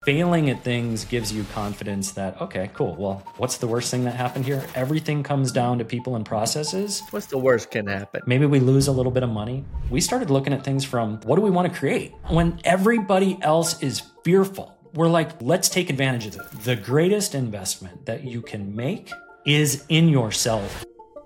Failing at things gives you confidence that, okay, cool. Well, what's the worst thing that happened here? Everything comes down to people and processes. What's the worst can happen? Maybe we lose a little bit of money. We started looking at things from what do we want to create? When everybody else is fearful, we're like, let's take advantage of it. The greatest investment that you can make is in yourself.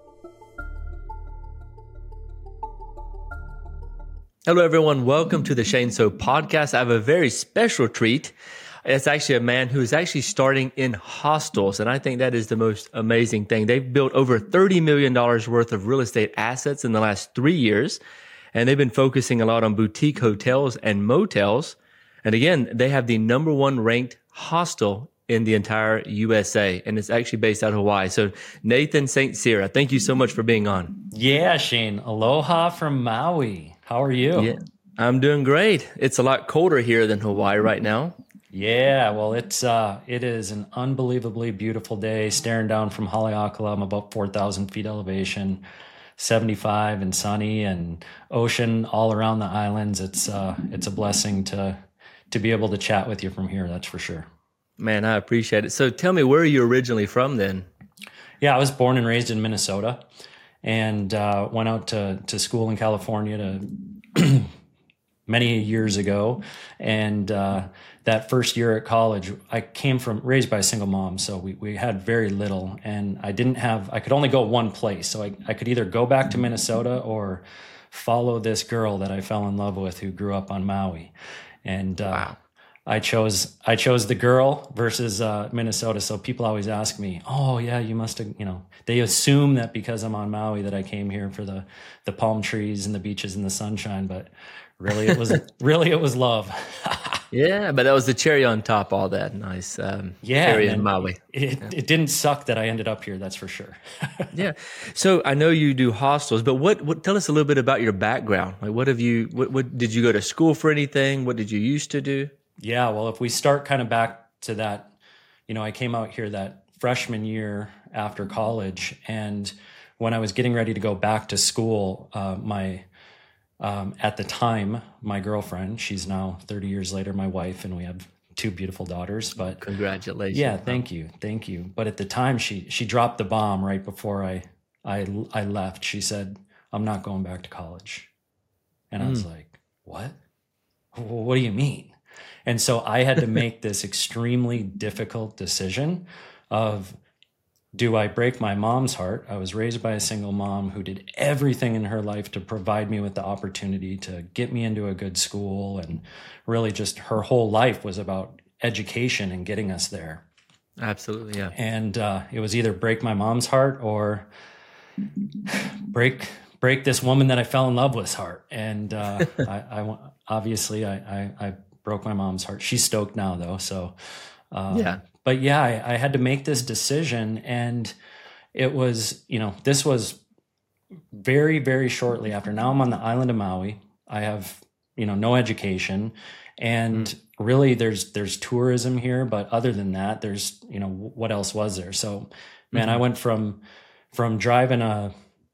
Hello, everyone. Welcome to the Shane So podcast. I have a very special treat. It's actually a man who is actually starting in hostels. And I think that is the most amazing thing. They've built over $30 million worth of real estate assets in the last 3 years. And they've been focusing a lot on boutique hotels and motels. And again, they have the number one ranked hostel in the entire USA. And it's actually based out of Hawaii. So Nathan St. Cyr, thank you so much for being on. Yeah, Shane. Aloha from Maui. How are you? Yeah, I'm doing great. It's a lot colder here than Hawaii right now. Yeah, well, it is an unbelievably beautiful day. Staring down from Haleakala, I'm about 4,000 feet elevation, 75 and sunny, and ocean all around the islands. It's a blessing to be able to chat with you from here. That's for sure. Man, I appreciate it. So tell me, where are you originally from then? Yeah, I was born and raised in Minnesota, and went out to school in California many years ago. And that first year at college, I came from raised by a single mom, so we had very little, and I could only go one place. So I could either go back to Minnesota or follow this girl that I fell in love with who grew up on Maui. And Wow. I chose the girl versus Minnesota. So people always ask me, "Oh yeah, you must have," they assume that because I'm on Maui that I came here for the palm trees and the beaches and the sunshine. But really, it was love. Yeah, but that was the cherry on top, all that nice cherry in Maui. It didn't suck that I ended up here. That's for sure. Yeah. So I know you do hostels, but what tell us a little bit about your background. Like what did you go to school for anything? What did you used to do? Yeah, well, if we start kind of back to that, I came out here that freshman year after college, and when I was getting ready to go back to school, at the time, my girlfriend, she's now 30 years later, my wife, and we have two beautiful daughters. But Congratulations. yeah, thank you. But at the time, she dropped the bomb right before I left. She said, "I'm not going back to college," and I was like, "What? What do you mean?" And so I had to make this extremely difficult decision of, do I break my mom's heart? I was raised by a single mom who did everything in her life to provide me with the opportunity to get me into a good school. And really just her whole life was about education and getting us there. Absolutely, yeah. And it was either break my mom's heart or break this woman that I fell in love with's heart. And I obviously broke my mom's heart. She's stoked now though. So, Yeah. But yeah, I had to make this decision, and it was, this was very, very shortly after. Now I'm on the island of Maui. I have, no education, and really there's tourism here, but other than that, there's, what else was there? So, man, I went from driving a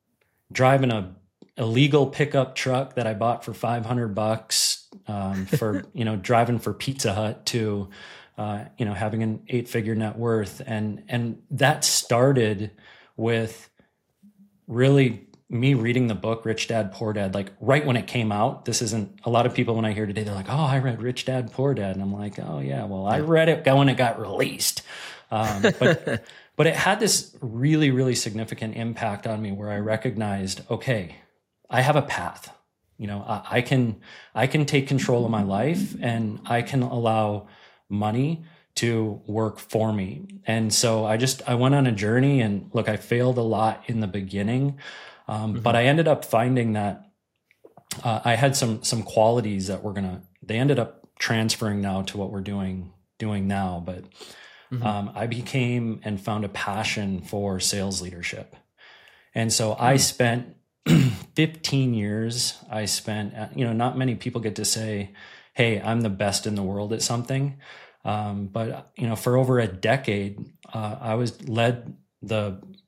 illegal pickup truck that I bought for $500 for driving for Pizza Hut to having an 8-figure net worth, and that started with really me reading the book Rich Dad Poor Dad, like right when it came out. This isn't a lot of people when I hear today, they're like, "Oh, I read Rich Dad Poor Dad," and I'm like, "Oh yeah, well I read it when it got released." But it had this really, really significant impact on me where I recognized, okay, I have a path. I can take control of my life, and I can allow money to work for me. And so I went on a journey, and look, I failed a lot in the beginning. But I ended up finding that I had some qualities that they ended up transferring now to what we're doing now. But I became and found a passion for sales leadership. And so I spent 15 years, not many people get to say, "Hey, I'm the best in the world at something." But for over a decade, I led the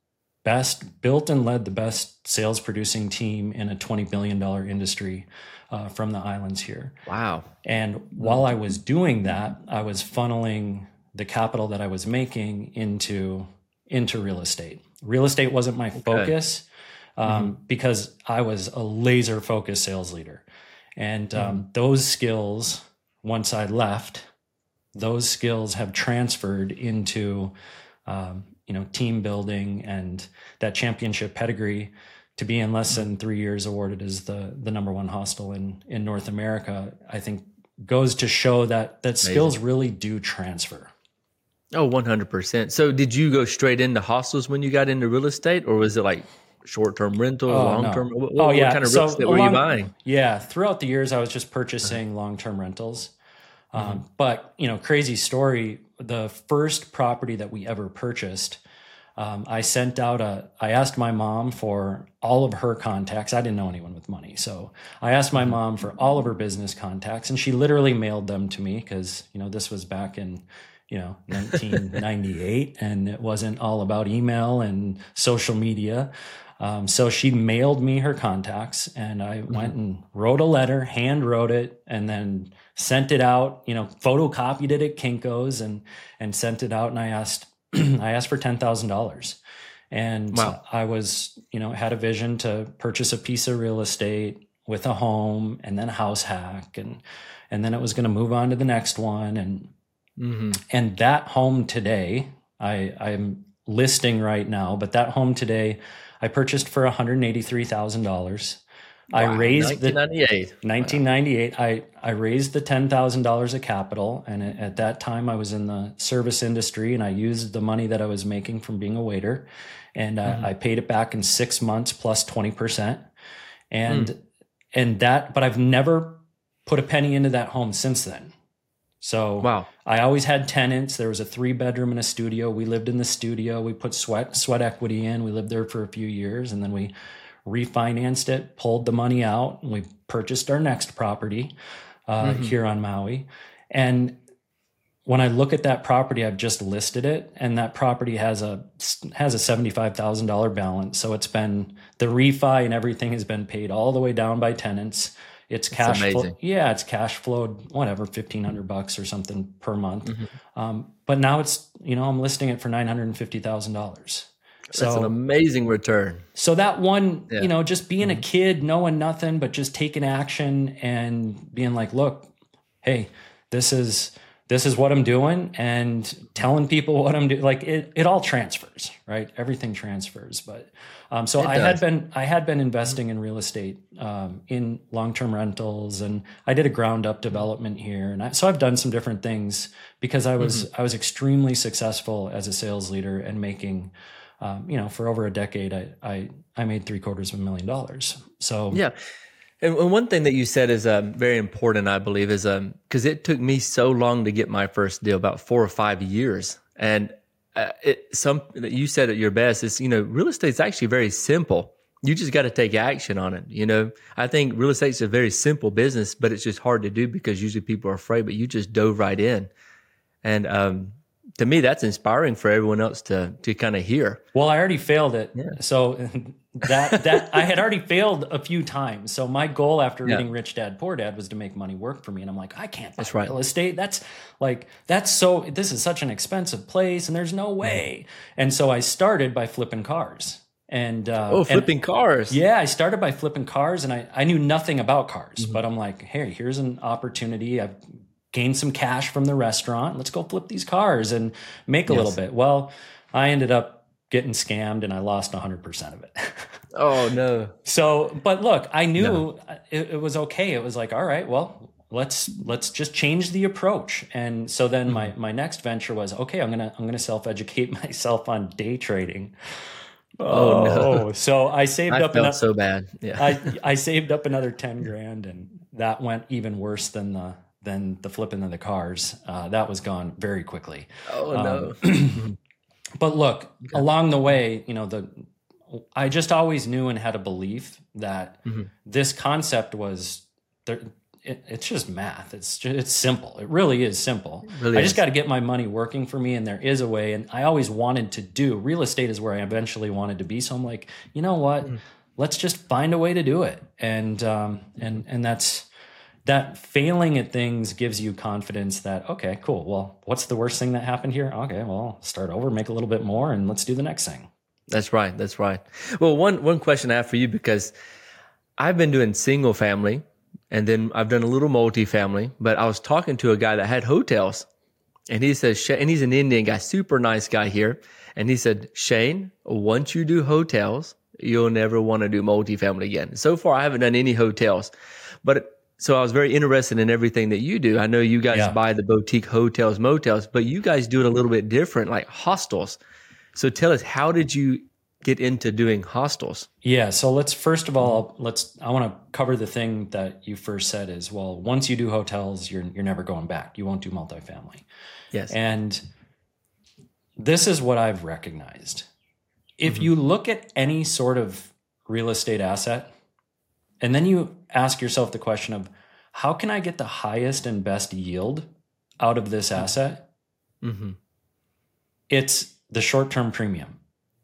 built and led the best sales producing team in a $20 billion industry from the islands here. Wow. And while I was doing that, I was funneling the capital that I was making into real estate. Real estate wasn't my focus because I was a laser focused sales leader. And those skills, once I left, those skills have transferred into, team building and that championship pedigree to be in less than 3 years awarded as the number one hostel in North America, I think goes to show that skills really do transfer. Oh, 100%. So did you go straight into hostels when you got into real estate, or was it like short-term rental, long-term? No. What kind of real estate were you buying? Yeah. Throughout the years, I was just purchasing long-term rentals. But, crazy story, the first property that we ever purchased, I asked my mom for all of her contacts. I didn't know anyone with money. So I asked my mom for all of her business contacts, and she literally mailed them to me because, this was back in, 1998, and it wasn't all about email and social media. So she mailed me her contacts, and I went and wrote a letter, hand wrote it, and then sent it out, photocopied it at Kinko's and sent it out. And I asked for $10,000. And I was, had a vision to purchase a piece of real estate with a home and then a house hack. And then it was going to move on to the next one. And that home today, I'm listing right now, but that home today, I purchased for $183,000. Wow, I raised 1998. I raised the $10,000 of capital, and at that time I was in the service industry, and I used the money that I was making from being a waiter, and I paid it back in 6 months plus 20%, and that. But I've never put a penny into that home since then. So I always had tenants. There was a 3-bedroom and a studio. We lived in the studio. We put sweat equity in. We lived there for a few years, and then we refinanced it, pulled the money out, and we purchased our next property here on Maui. And when I look at that property, I've just listed it, and that property has a $75,000 balance. So it's been, the refi and everything has been paid all the way down by tenants. It's cash flow. Yeah, it's cash flowed, whatever, $1,500 or something per month. But now it's, I'm listing it for $950,000. So that's an amazing return. So that one, just being a kid, knowing nothing, but just taking action and being like, look, hey, this is what I'm doing, and telling people what I'm doing. Like it all transfers, right? Everything transfers. But so I had been investing in real estate, in long-term rentals, and I did a ground up development here. And so I've done some different things because I was extremely successful as a sales leader and making, for over a decade, I made $750,000. So yeah. And one thing that you said is very important, I believe, is because it took me so long to get my first deal, about 4 or 5 years. And you said at your best is, real estate is actually very simple. You just got to take action on it. I think real estate is a very simple business, but it's just hard to do because usually people are afraid, but you just dove right in. And to me, that's inspiring for everyone else to kind of hear. Well, I already failed it. Yeah. So that I had already failed a few times. So my goal after reading Rich Dad, Poor Dad was to make money work for me. And I'm like, I can't buy real estate. This is such an expensive place, and there's no way. And so I started by flipping cars. And flipping cars. Yeah, I started by flipping cars, and I knew nothing about cars, but I'm like, hey, here's an opportunity. I've gained some cash from the restaurant. Let's go flip these cars and make a little bit. Well, I ended up getting scammed, and I lost 100% of it. Oh no. So, but look, I knew it was okay. It was like, all right, well, let's just change the approach. And so then my next venture was, okay, I'm going to self-educate myself on day trading. Oh no. So I saved up felt so bad. Yeah. I saved up another $10,000, and that went even worse than the flipping of the cars. That was gone very quickly. Oh no. But look, along the way, I just always knew and had a belief that this concept was there. it's just math. It's simple. It really is simple. Really I just got to get my money working for me, and there is a way. And I always wanted to do real estate is where I eventually wanted to be. So I'm like, you know what? Let's just find a way to do it. And that's that. Failing at things gives you confidence that, okay, cool. Well, what's the worst thing that happened here? Okay, well, start over, make a little bit more, and let's do the next thing. That's right. That's right. Well, one question I have for you, because I've been doing single family, and then I've done a little multifamily, but I was talking to a guy that had hotels, and he says, and he's an Indian guy, super nice guy here. And he said, Shane, once you do hotels, you'll never want to do multifamily again. So far, I haven't done any hotels, so I was very interested in everything that you do. I know you guys buy the boutique hotels, motels, but you guys do it a little bit different, like hostels. So tell us, how did you get into doing hostels? Yeah. So let's first of all, I want to cover the thing that you first said is, well, once you do hotels, you're never going back. You won't do multifamily. Yes. And this is what I've recognized. If you look at any sort of real estate asset, and then you ask yourself the question of, how can I get the highest and best yield out of this asset? It's the short-term premium.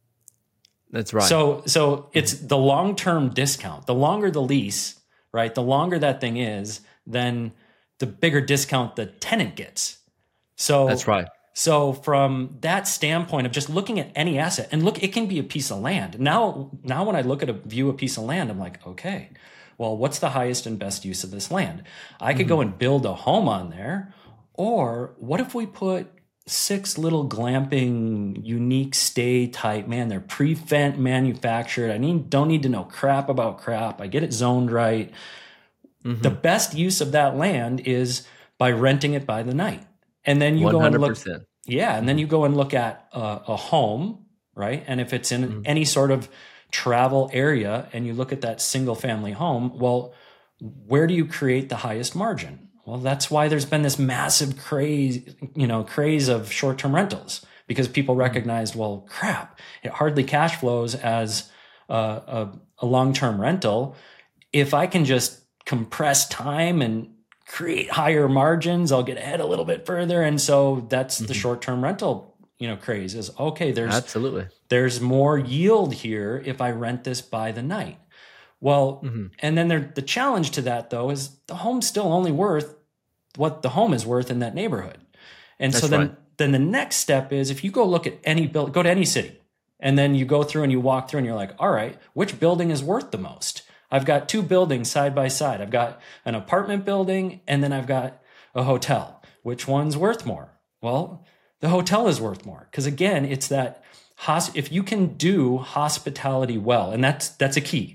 That's right. So it's the long-term discount. The longer the lease, right? The longer that thing is, then the bigger discount the tenant gets. So that's right. So from that standpoint of just looking at any asset, and look, it can be a piece of land. Now when I look at a piece of land, I'm like, okay, well, what's the highest and best use of this land? I could go and build a home on there, or what if we put 6 little glamping, unique stay type, man, they're pre-fent manufactured. Don't need to know crap about crap. I get it zoned right. The best use of that land is by renting it by the night. And then you 100%. Go and look. Yeah. And then you go and look at a home, right? And if it's in any sort of travel area and you look at that single family home, well, where do you create the highest margin? Well, that's why there's been this massive craze of short-term rentals, because people recognized, well, crap, it hardly cash flows as a long-term rental. If I can just compress time and create higher margins, I'll get ahead a little bit further. And so that's the short-term rental, craze is, okay, there's more yield here if I rent this by the night. Well, and then the challenge to that, though, is the home's still only worth what the home is worth in that neighborhood. And That's so right. then the next step is, if you go look at go to any city, and then you go through and you walk through and you're like, all right, which building is worth the most? I've got 2 buildings side by side. I've got an apartment building, and then I've got a hotel. Which one's worth more? Well, the hotel is worth more, because again, it's that if you can do hospitality well, and that's a key.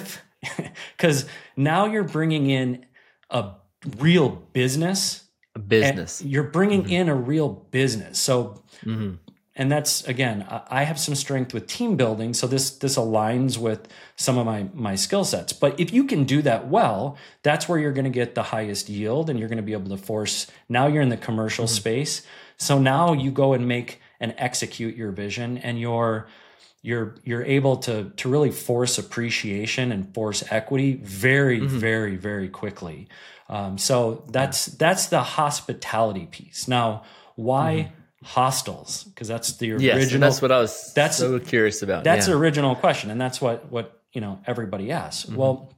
Because now you're bringing in a real business. You're bringing in a real business. So, and that's, again, I have some strength with team building. So this aligns with some of my skill sets. But if you can do that well, that's where you're going to get the highest yield, and you're going to be able to force. Now you're in the commercial space. So now you go and make and execute your vision, and you're able to really force appreciation and force equity very, very, very quickly. So that's the hospitality piece. Now, why hostels? Because that's the original. Yes, that's what I was so curious about. That's the original question, and that's what everybody asks. Well,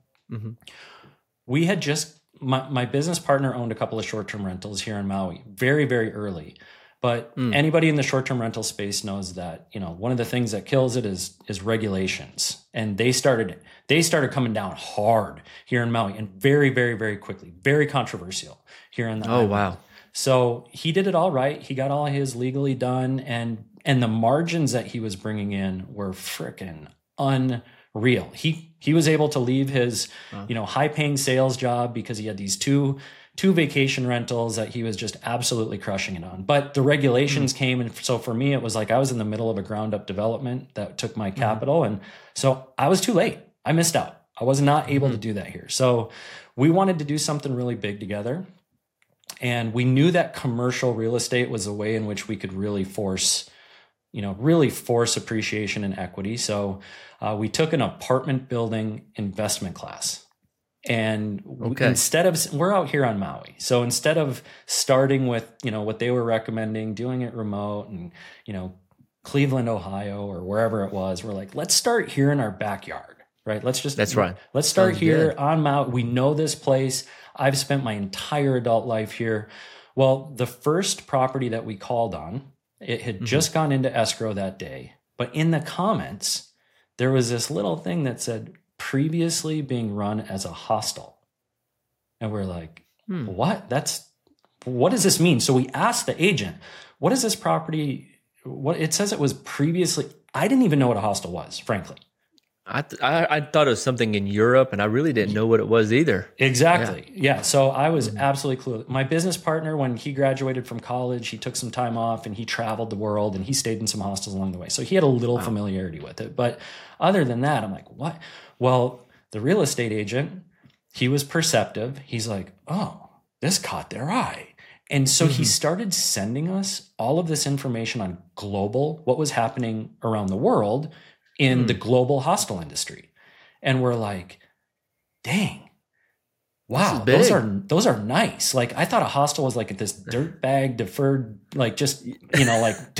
we had just my business partner owned a couple of short-term rentals here in Maui, very, very early. But anybody in the short-term rental space knows that, one of the things that kills it is regulations. And they started coming down hard here in Maui, and very, very, very quickly, very controversial here in the island. Wow. So he did it all right. He got all his legally done, and the margins that he was bringing in were freaking unreal. He was able to leave his, high-paying sales job because he had these two vacation rentals that he was just absolutely crushing it on. But the regulations came. And so for me, it was like I was in the middle of a ground up development that took my capital. And so I was too late. I missed out. I was not able to do that here. So we wanted to do something really big together. And we knew that commercial real estate was a way in which we could really force appreciation and equity. So we took an apartment building investment class. And Okay. instead of, we're out here on Maui. So instead of starting with, what they were recommending, doing it remote and, Cleveland, Ohio, or wherever it was, we're like, let's start here in our backyard, right? That's right. Let's start Sounds here good. on Maui. We know this place. I've spent my entire adult life here. Well, the first property that we called on, it had just gone into escrow that day. But in the comments, there was this little thing that said, previously being run as a hostel. And we're like, what? What does this mean? So we asked the agent, what is this property? What it says it was previously. I didn't even know what a hostel was, frankly. I thought it was something in Europe, and I really didn't know what it was either. Exactly. Yeah. So I was absolutely clueless. My business partner, when he graduated from college, he took some time off and he traveled the world and he stayed in some hostels along the way. So he had a little familiarity with it. But other than that, I'm like, what? Well, the real estate agent, he was perceptive. He's like, oh, this caught their eye. And so he started sending us all of this information on global, what was happening around the world in the global hostel industry. And we're like, dang, wow, those are nice. Like I thought a hostel was like this dirtbag deferred, like just, like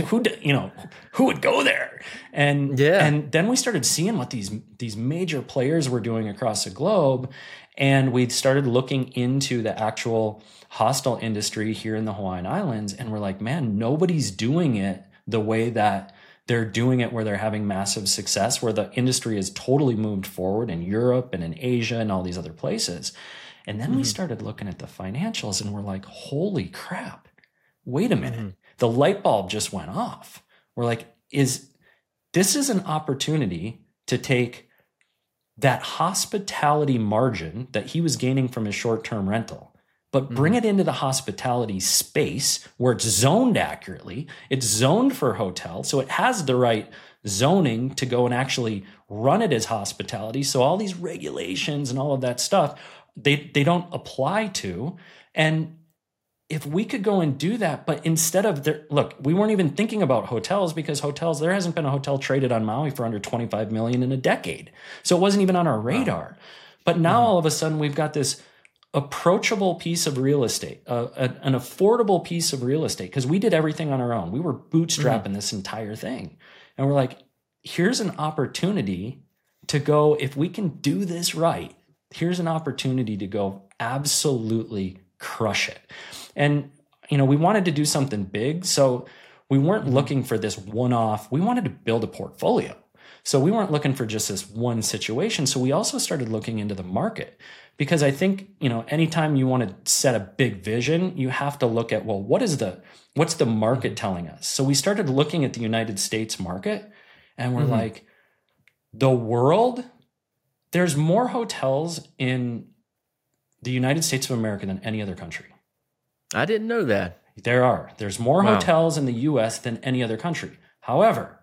who would go there? And then we started seeing what these major players were doing across the globe. And we started looking into the actual hostel industry here in the Hawaiian Islands. And we're like, man, nobody's doing it the way that they're doing it, where they're having massive success, where the industry has totally moved forward in Europe and in Asia and all these other places. And then we started looking at the financials and we're like, holy crap, wait a minute. The light bulb just went off. We're like, this is an opportunity to take that hospitality margin that he was gaining from his short-term rental, but bring it into the hospitality space where it's zoned accurately. It's zoned for hotel, so it has the right zoning to go and actually run it as hospitality. So all these regulations and all of that stuff, they don't apply to. And if we could go and do that, but instead of look, we weren't even thinking about hotels, because hotels, there hasn't been a hotel traded on Maui for under 25 million in a decade. So it wasn't even on our radar. But now all of a sudden we've got this approachable piece of real estate, an affordable piece of real estate, because we did everything on our own. We were bootstrapping this entire thing. And we're like, here's an opportunity to go, if we can do this right, here's an opportunity to go absolutely crush it. And, we wanted to do something big. So we weren't looking for this one-off. We wanted to build a portfolio. So we weren't looking for just this one situation. So we also started looking into the market, because I think, anytime you want to set a big vision, you have to look at, well, what's the market telling us? So we started looking at the United States market, and we're like, the world, there's more hotels in the United States of America than any other country. I didn't know that. There's more hotels in the US than any other country. However,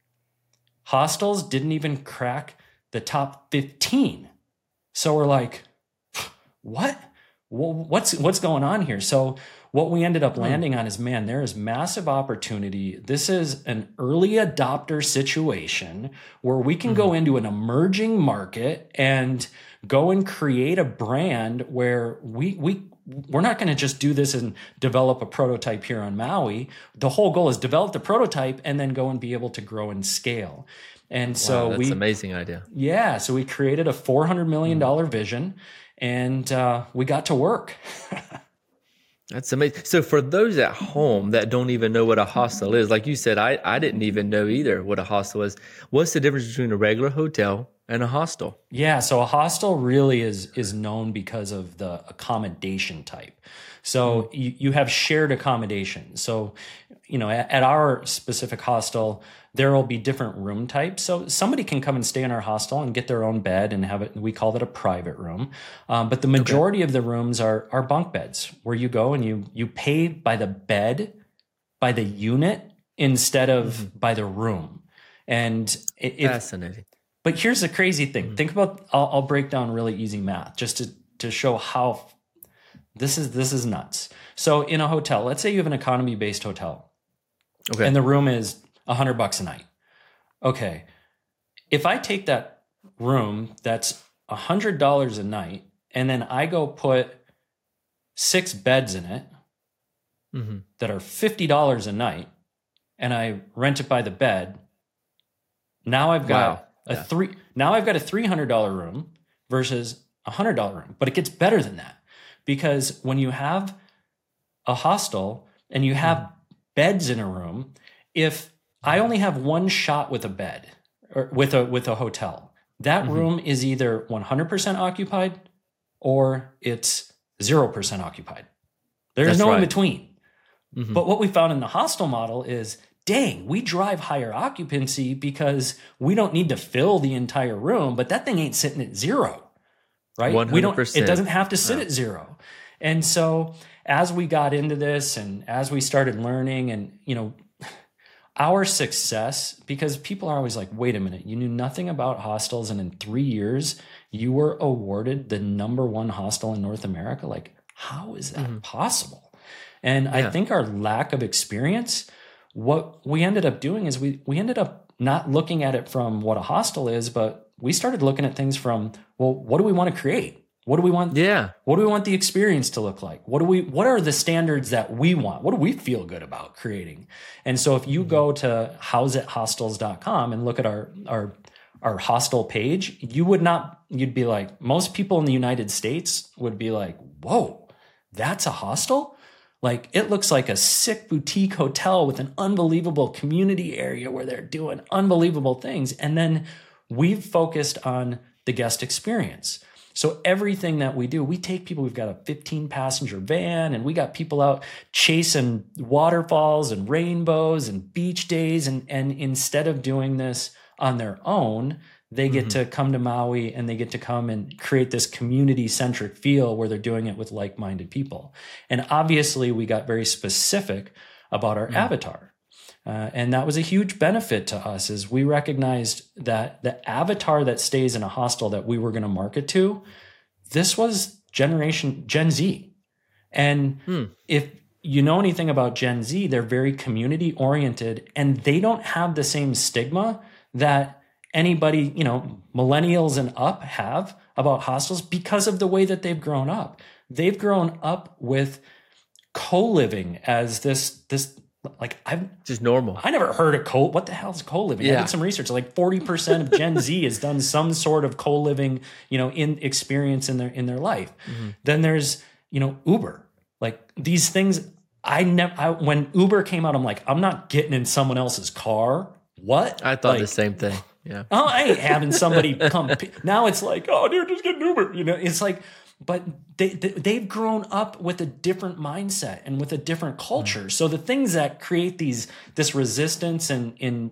hostels didn't even crack the top 15. So we're like, what? What's going on here? So what we ended up landing on is, man, there is massive opportunity. This is an early adopter situation where we can go into an emerging market and go and create a brand where we're not going to just do this and develop a prototype here on Maui. The whole goal is develop the prototype and then go and be able to grow and scale. And so that's an amazing idea. Yeah. So we created a $400 million vision, and we got to work. That's amazing. So for those at home that don't even know what a hostel is, like you said, I didn't even know either what a hostel is. What's the difference between a regular hotel and a hostel? Yeah, so a hostel really is known because of the accommodation type. So you have shared accommodation. So, at our specific hostel, there will be different room types. So somebody can come and stay in our hostel and get their own bed and have it. We call that a private room. But the majority of the rooms are bunk beds, where you go and you pay by the bed, by the unit, instead of by the room. And Fascinating. But here's the crazy thing. Think about, I'll break down really easy math just to show how this is nuts. So in a hotel, let's say you have an economy-based hotel, and the room is $100 a night. Okay. If I take that room that's $100 a night and then I go put 6 beds in it that are $50 a night, and I rent it by the bed. Now I've got now I've got a $300 room versus a $100 room, but it gets better than that, because when you have a hostel and you have beds in a room, if I only have one shot with a bed or with a hotel, that room is either 100% occupied or it's 0% occupied. There's no in between. But what we found in the hostel model is, dang, we drive higher occupancy because we don't need to fill the entire room, but that thing ain't sitting at 0, right? 100%. It doesn't have to sit at 0. And so as we got into this and as we started learning, and, you know, our success, because people are always like, wait a minute, you knew nothing about hostels, and in 3 years you were awarded the #1 hostel in North America. Like, how is that possible? And I think our lack of experience, what we ended up doing is we ended up not looking at it from what a hostel is, but we started looking at things from, well, what do we want to create? What do we want? Yeah. What do we want the experience to look like? What are the standards that we want? What do we feel good about creating? And so if you go to houseithostels.com and look at our hostel page, you'd be like, most people in the United States would be like, whoa, that's a hostel? Like, it looks like a sick boutique hotel with an unbelievable community area where they're doing unbelievable things. And then we've focused on the guest experience. So everything that we do, we take people, we've got a 15-passenger van, and we got people out chasing waterfalls and rainbows and beach days. And instead of doing this on their own, they get to come to Maui, and they get to come and create this community-centric feel where they're doing it with like-minded people. And obviously, we got very specific about our avatar. And that was a huge benefit to us, is we recognized that the avatar that stays in a hostel that we were going to market to, this was Gen Z. And if you know anything about Gen Z, they're very community-oriented, and they don't have the same stigma that anybody, you know, millennials and up have about hostels, because of the way that they've grown up. They've grown up with co-living as this like, I've just normal. I never heard of what the hell is co-living? I did some research. Like 40% of Gen Z has done some sort of co-living, you know, in experience in their life. Then there's, you know, Uber. Like, these things, when Uber came out, I'm like, I'm not getting in someone else's car. What? I thought the same thing. Yeah. Oh, I ain't having somebody come. Now it's like, oh, dude, just get an Uber. You know, it's like, but they've grown up with a different mindset and with a different culture. So the things that create this resistance in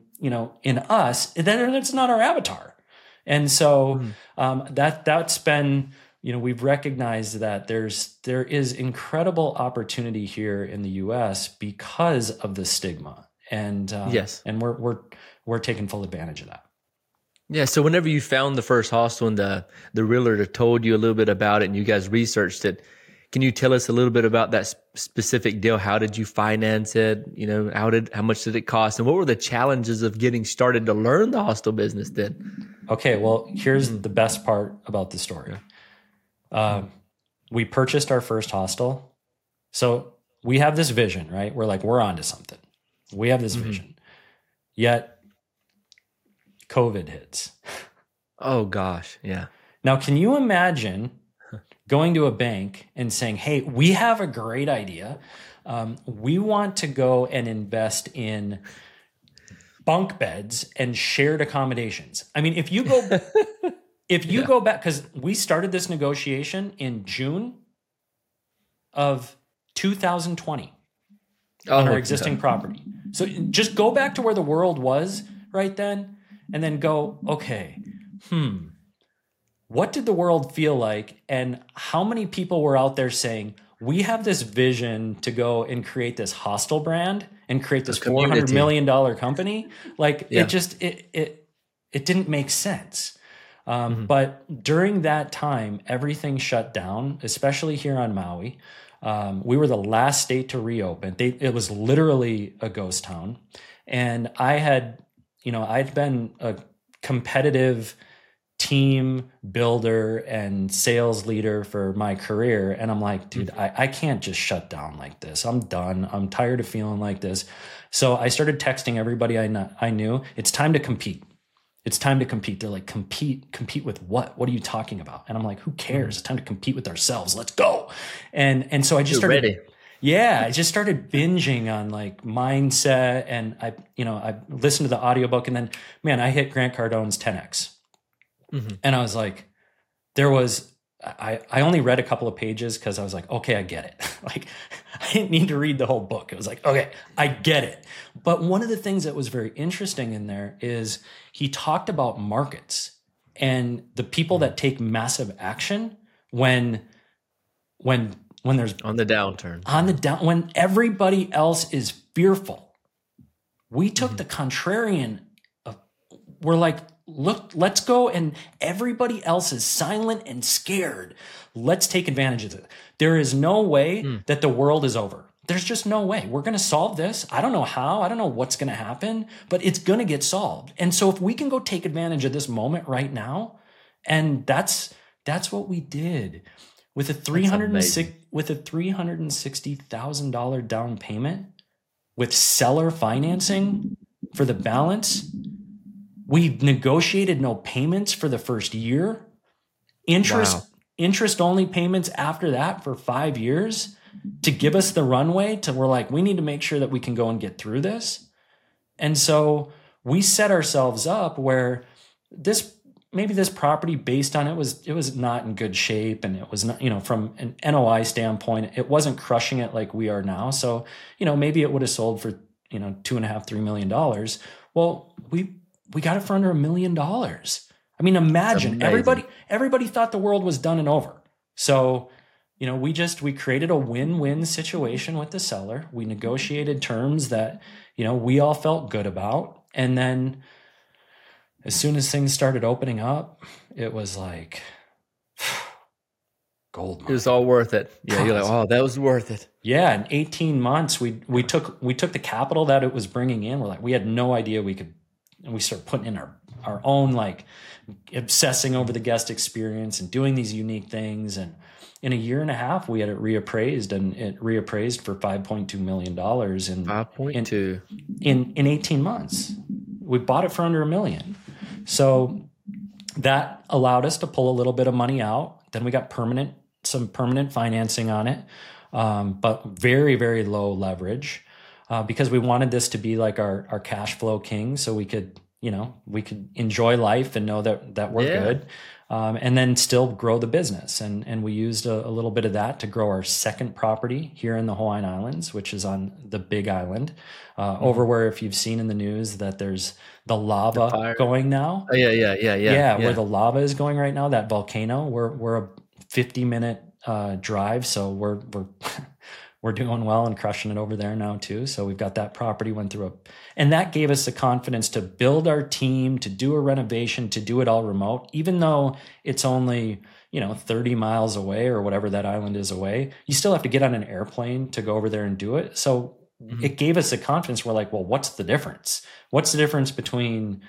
us, that's not our avatar. And so that's been, you know, we've recognized that there is incredible opportunity here in the U.S. because of the stigma, and and we're taking full advantage of that. Yeah. So whenever you found the first hostel and the realtor told you a little bit about it and you guys researched it, can you tell us a little bit about that specific deal? How did you finance it? You know, how much did it cost? And what were the challenges of getting started to learn the hostel business then? Okay. Well, here's the best part about the story. We purchased our first hostel. So we have this vision, right? We're onto something. We have this vision. Yet COVID hits. Oh gosh, yeah. Now, can you imagine going to a bank and saying, hey, we have a great idea. We want to go and invest in bunk beds and shared accommodations. I mean, if you go back, because we started this negotiation in June of 2020 on our existing property. So just go back to where the world was right then, and then go, okay, what did the world feel like? And how many people were out there saying, we have this vision to go and create this hostel brand and create this $400 million company? Like, it didn't make sense. But during that time, everything shut down, especially here on Maui. We were the last state to reopen. It was literally a ghost town. And I'd been a competitive team builder and sales leader for my career. And I'm like, dude, I can't just shut down like this. I'm done. I'm tired of feeling like this. So I started texting everybody I knew. It's time to compete. It's time to compete. They're like, compete with what? What are you talking about? And I'm like, who cares? It's time to compete with ourselves. Let's go. And so I just started ready. Yeah, I just started binging on like mindset, and I listened to the audiobook, and then man, I hit Grant Cardone's 10X. And I was like, I only read a couple of pages because I was like, okay, I get it. Like, I didn't need to read the whole book. It was like, okay, I get it. But one of the things that was very interesting in there is he talked about markets and the people that take massive action when there's on the downturn, when everybody else is fearful. We took the contrarian. We're like, look, let's go. And everybody else is silent and scared. Let's take advantage of it. There is no way that the world is over. There's just no way. We're going to solve this. I don't know how. I don't know what's going to happen, but it's going to get solved. And so if we can go take advantage of this moment right now, and that's what we did with a $360,000 down payment with seller financing for the balance. We negotiated no payments for the first year, interest only payments after that for 5 years to give us the runway to, we're like, we need to make sure that we can go and get through this. And so we set ourselves up where maybe this property based on it was not in good shape, and it was not, from an NOI standpoint, it wasn't crushing it like we are now. So, maybe it would have sold for, $2.5-3 million. Well, we got it for under $1 million. I mean, imagine everybody thought the world was done and over. So, we created a win-win situation with the seller. We negotiated terms that, we all felt good about. And then as soon as things started opening up, it was like gold mine. It was all worth it. Yeah, you're like, oh, that was worth it. Yeah, in 18 months, we took the capital that it was bringing in. We're like, we had no idea we could. And we start putting in our own, like obsessing over the guest experience and doing these unique things. And in a year and a half, we had it reappraised, and it reappraised for $5.2 million. In 18 months, we bought it for under $1 million. So that allowed us to pull a little bit of money out. Then we got some permanent financing on it, but very, very low leverage. Because we wanted this to be like our cash flow king, so we could enjoy life and know that we're good, and then still grow the business. And we used a little bit of that to grow our second property here in the Hawaiian Islands, which is on the Big Island, over where, if you've seen in the news, that there's the lava going now. Oh, yeah. Where the lava is going right now, that volcano. We're a 50-minute drive, so we're doing well and crushing it over there now too. So we've got that property and that gave us the confidence to build our team, to do a renovation, to do it all remote, even though it's only, 30 miles away or whatever that island is away. You still have to get on an airplane to go over there and do it. So it gave us the confidence. We're like, well, what's the difference? What's the difference between,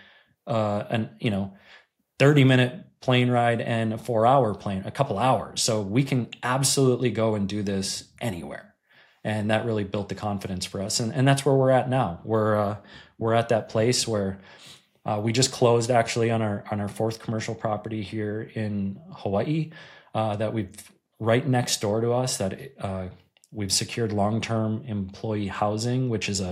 30-minute plane ride and a 4-hour plane, a couple hours? So we can absolutely go and do this anywhere. And that really built the confidence for us. And that's where we're at now. We're at that place where we just closed actually on our fourth commercial property here in Hawaii, that we've right next door to us, that we've secured long-term employee housing, which is a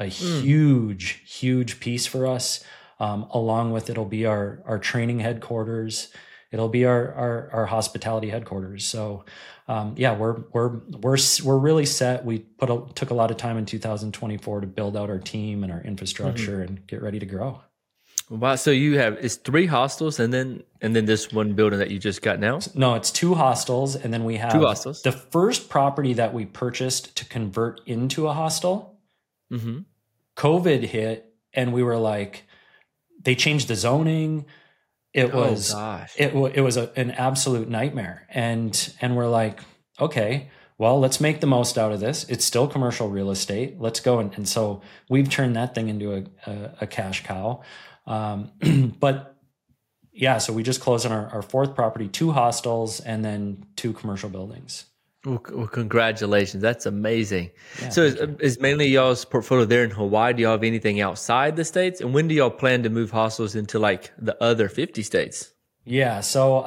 huge piece for us. Along with, it'll be our training headquarters. It'll be our hospitality headquarters. So, we're really set. We took a lot of time in 2024 to build out our team and our infrastructure and get ready to grow. Wow. So it's 3 hostels and then this one building that you just got now? No, it's 2 hostels. And then we have 2 hostels. The first property that we purchased to convert into a hostel. COVID hit, and we were like, they changed the zoning. It was an absolute nightmare. And we're like, okay, well, let's make the most out of this. It's still commercial real estate. Let's go. And so we've turned that thing into a cash cow. But yeah, so we just closed on our fourth property, 2 hostels, and then 2 commercial buildings. Well, congratulations. That's amazing. Yeah, So is mainly y'all's portfolio there in Hawaii? Do y'all have anything outside the States? And when do y'all plan to move hostels into like the other 50 states? yeah. So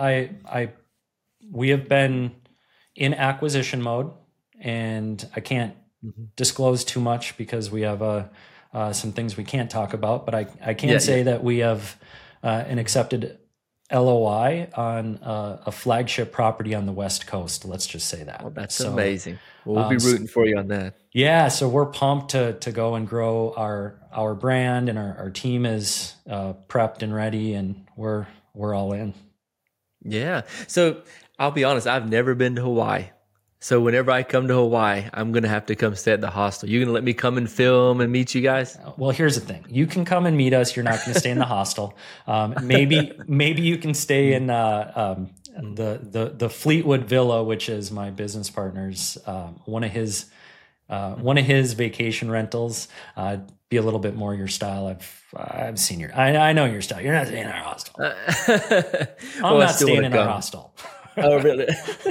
we have been in acquisition mode, and I can't disclose too much because we have some things we can't talk about. But I can say that we have an accepted LOI on a flagship property on the West Coast. Let's just say that. Well, that's amazing. Well, we'll be rooting for you on that. Yeah, so we're pumped to go and grow our brand, and our team is prepped and ready, and we're all in. Yeah. So I'll be honest, I've never been to Hawaii. So whenever I come to Hawaii, I'm going to have to come stay at the hostel. You going to let me come and film and meet you guys? Well, here's the thing. You can come and meet us. You're not going to stay in the hostel. Maybe you can stay in the Fleetwood Villa, which is my business partner's one of his vacation rentals. Be a little bit more your style. I've seen I know your style. You're not staying in our hostel. I'm not staying in our hostel. Oh, really?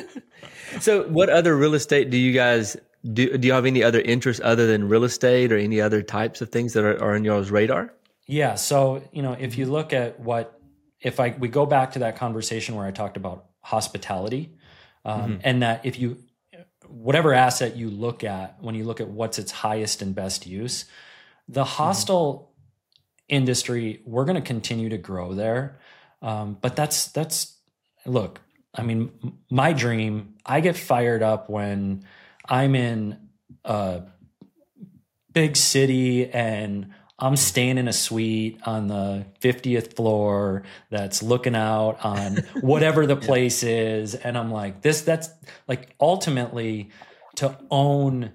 So what other real estate do you guys do? Do you have any other interests other than real estate, or any other types of things that are on y'all's radar? Yeah. So, if you look at we go back to that conversation where I talked about hospitality, and that whatever asset you look at, when you look at what's its highest and best use, the hostel industry, we're going to continue to grow there. But look, I mean, my dream, I get fired up when I'm in a big city and I'm staying in a suite on the 50th floor that's looking out on whatever the place is. And I'm like, that's like ultimately to own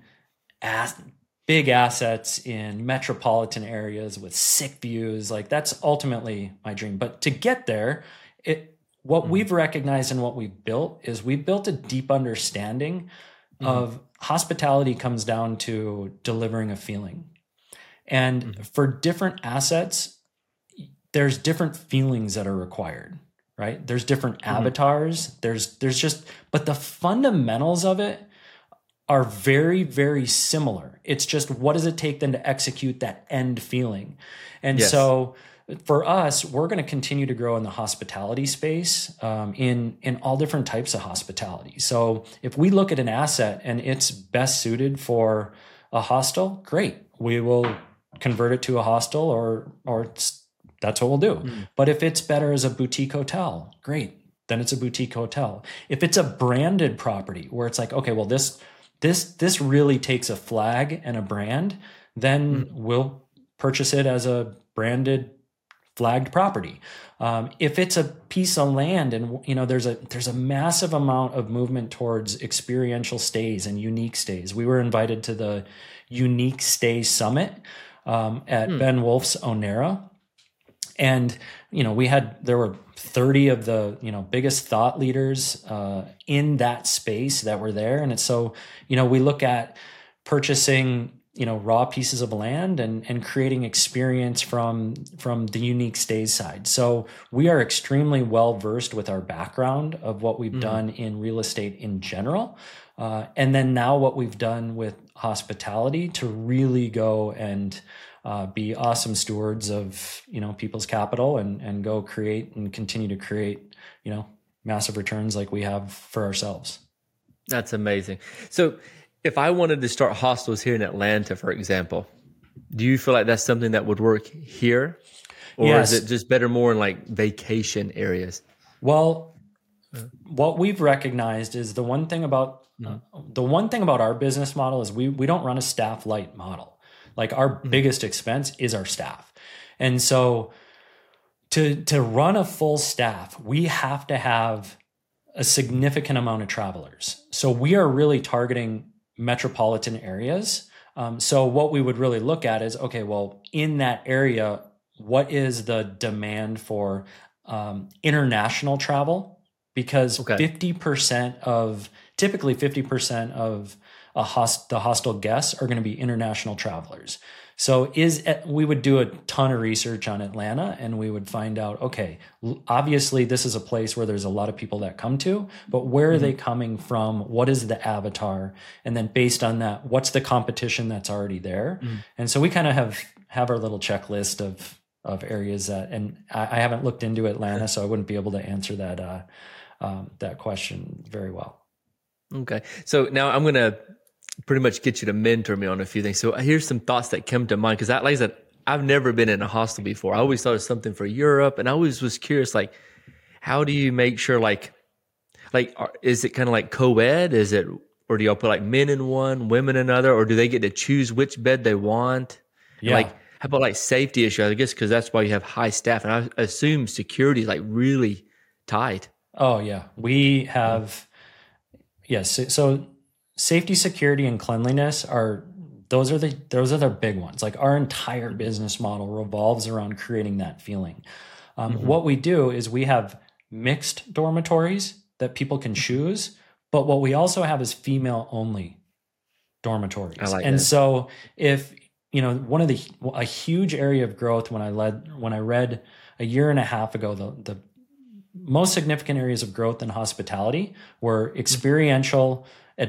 big assets in metropolitan areas with sick views. Like that's ultimately my dream. But to get there, what we've recognized and what we've built is we've built a deep understanding of hospitality comes down to delivering a feeling. And for different assets, there's different feelings that are required, right? There's different avatars. There's but the fundamentals of it are very, very similar. It's just what does it take then to execute that end feeling? And so for us, we're going to continue to grow in the hospitality space, in all different types of hospitality. So if we look at an asset and it's best suited for a hostel, great. We will convert it to a hostel, or that's what we'll do. But if it's better as a boutique hotel, great. Then it's a boutique hotel. If it's a branded property where it's like, okay, well, this really takes a flag and a brand, then we'll purchase it as a branded flagged property. If it's a piece of land and there's a massive amount of movement towards experiential stays and unique stays. We were invited to the Unique Stay Summit at Ben Wolf's Onera. And, there were 30 of the, biggest thought leaders in that space that were there. And it's so, we look at purchasing raw pieces of land and creating experience from the unique stays side. So we are extremely well versed with our background of what we've done in real estate in general. And then now what we've done with hospitality to really go and be awesome stewards of, people's capital and go create and continue to create, massive returns like we have for ourselves. That's amazing. So if I wanted to start hostels here in Atlanta, for example, do you feel like that's something that would work here? Or is it just better more in like vacation areas? Well, what we've recognized is the one thing about our business model is we don't run a staff light model. Like our biggest expense is our staff. And so to run a full staff, we have to have a significant amount of travelers. So we are really targeting metropolitan areas. So what we would really look at is, okay, well, in that area, what is the demand for international travel? Because typically 50% of the hostel guests are going to be international travelers. So we would do a ton of research on Atlanta, and we would find out, okay, obviously this is a place where there's a lot of people that come to, but where are they coming from? What is the avatar? And then based on that, what's the competition that's already there? And so we kind of have our little checklist of areas that, and I haven't looked into Atlanta, so I wouldn't be able to answer that question very well. Okay. So now I'm going to pretty much get you to mentor me on a few things. So here's some thoughts that come to mind. Cause like I said, I've never been in a hostel before. I always thought it was something for Europe. And I always was curious, like, how do you make sure is it kind of like co-ed? Or do y'all put like men in one, women in another, or do they get to choose which bed they want? Yeah. Like, how about like safety issues? I guess, cause that's why you have high staff. And I assume security is like really tight. Oh yeah. We have, yes. So safety, security, and cleanliness those are the big ones. Like our entire business model revolves around creating that feeling. What we do is we have mixed dormitories that people can choose, but what we also have is female only dormitories. I like and that. So if, a huge area of growth when I read a year and a half ago, the most significant areas of growth in hospitality were experiential,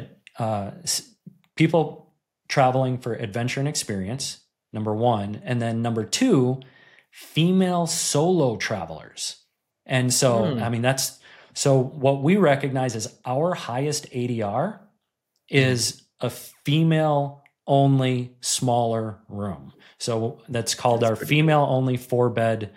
people traveling for adventure and experience, number one. And then number two, female solo travelers. And so, so what we recognize as our highest ADR is a female only smaller room. So that's called our female only 4-bed.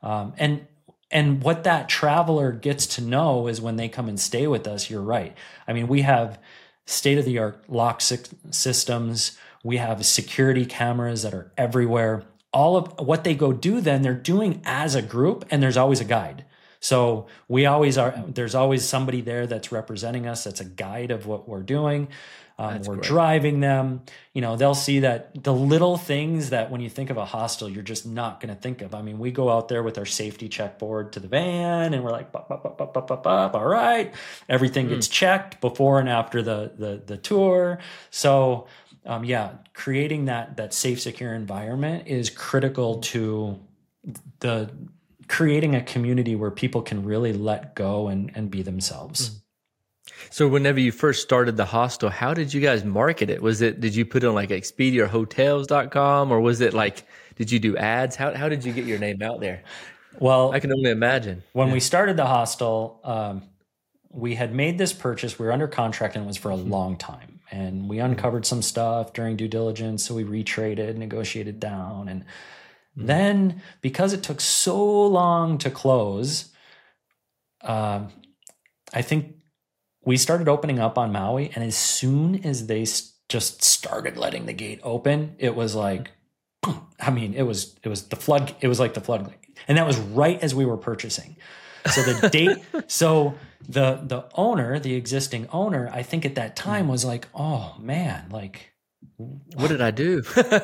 And what that traveler gets to know is when they come and stay with us, you're right. I mean, we have state-of-the-art lock systems. We have security cameras that are everywhere. All of what they go do then, they're doing as a group, and there's always a guide. So there's always somebody there that's representing us. That's a guide of what we're doing. We're great. driving them. They'll see that the little things that when you think of a hostel, you're just not going to think of. I mean, we go out there with our safety check board to the van, and we're like, bop, bop, bop, bop, bop, bop, bop. All right. Everything gets checked before and after the tour. So, creating that safe, secure environment is critical to creating a community where people can really let go and be themselves. So whenever you first started the hostel, how did you guys market it? Did you put it on like Expedia or hotels.com, or was it like, did you do ads? How did you get your name out there? Well, I can only imagine. When we started the hostel, we had made this purchase. We were under contract and it was for a long time. And we uncovered some stuff during due diligence. So we retraded, negotiated down. And then because it took so long to close, I think we started opening up on Maui, and as soon as they just started letting the gate open, it was like, it was the flood. It was like the flood, and that was right as we were purchasing. So the date, the owner, the existing owner, I think at that time was like, oh man, like, what did I do?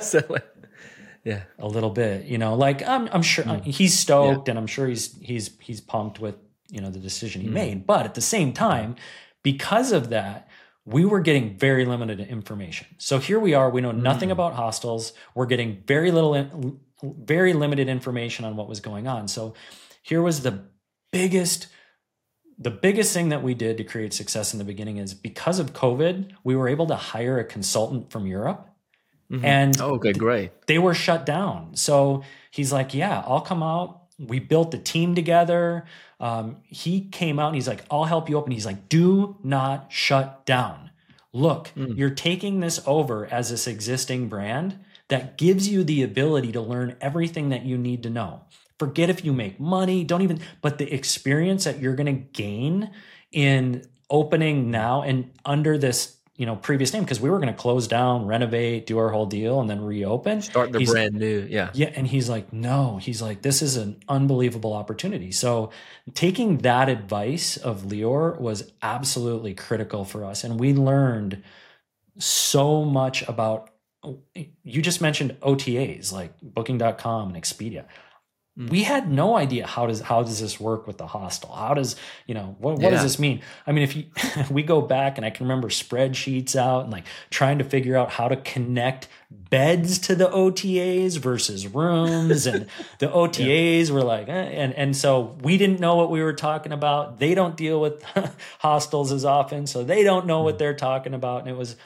Yeah, a little bit, I'm sure he's stoked, and I'm sure he's pumped with the decision he made. But at the same time, because of that, we were getting very limited information. So here we are, we know nothing about hostels. We're getting very limited information on what was going on. So here was the biggest thing that we did to create success in the beginning is because of COVID, we were able to hire a consultant from Europe. And okay, great. They were shut down. So he's like, yeah, I'll come out. We built the team together. He came out and he's like, I'll help you open. He's like, do not shut down. Look, you're taking this over as this existing brand that gives you the ability to learn everything that you need to know. Forget if you make money, but the experience that you're going to gain in opening now and under this, previous name, because we were going to close down, renovate, do our whole deal, and then reopen. Start the brand new. Yeah. Yeah. And he's like, no, this is an unbelievable opportunity. So taking that advice of Lior was absolutely critical for us. And we learned so much about, you just mentioned OTAs like Booking.com and Expedia. we had no idea how does this work with the hostel? How does, what does this mean? I mean, if you we go back and I can remember spreadsheets out and like trying to figure out how to connect beds to the OTAs versus rooms, and the OTAs were like, and so we didn't know what we were talking about. They don't deal with hostels as often, so they don't know what they're talking about. And it was